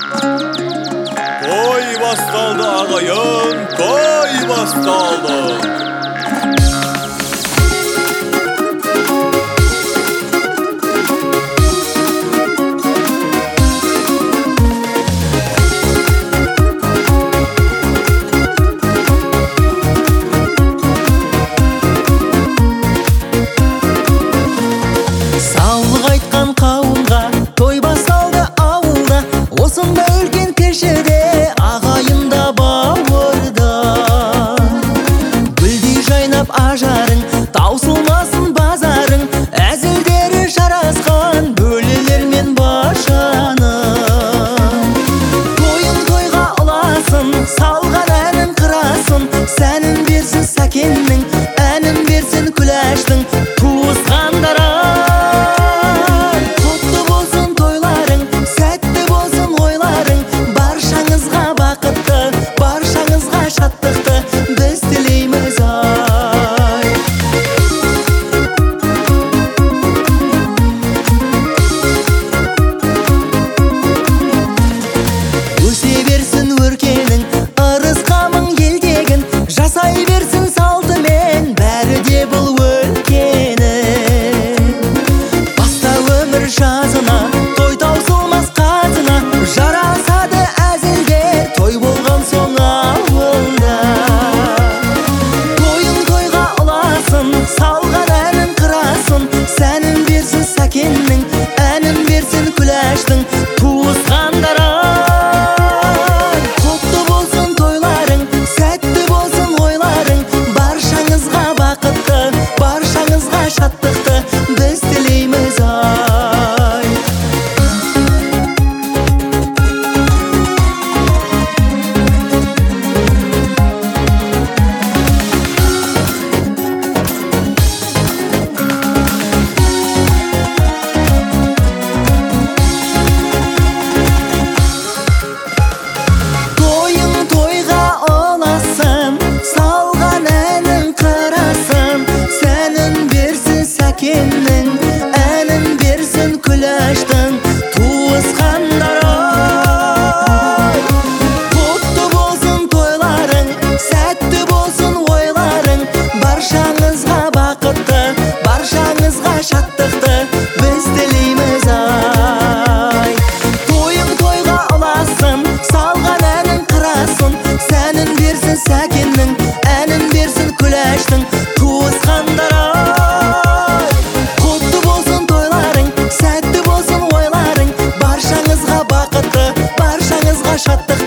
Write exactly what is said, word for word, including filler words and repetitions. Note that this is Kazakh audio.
Toy bastaldı ağayın, toy bastaldı. Саулық айтқан қауымға той басталды ауылда, осында үлкен кешеде ағайында бауырда. Гүлдей жайнап ажарың, таусылмасын базарың, әзілдері жарасқан бөлелер мен башаның. Тойын тойға ұласын, салған әнін қырасын, сәнін берсін сәкеннің, әнін берсін күләштің, туысқандары. Әнін берсін күләштің, туысқандары. Құтты болсын тойларың, сәтті болсын ойларың, баршаңызға бақытты, баршаңызға шаттықты біз тілейміз ай. Сәкеннің әнін берсін күләштің, туысқандары. Құтты болсын тойларың, сәтті болсын ойларың, баршаңызға бақытты, баршаңызға шаттықты біз тілейміз ай. Тойың тойға ұласын, салған әнін қырасын, сәнін берсін сәкеннің, әнін берсін күләштің, туысқандары. Сәтті болсын ойларың, баршаңызға бақытты, баршаңызға шаттық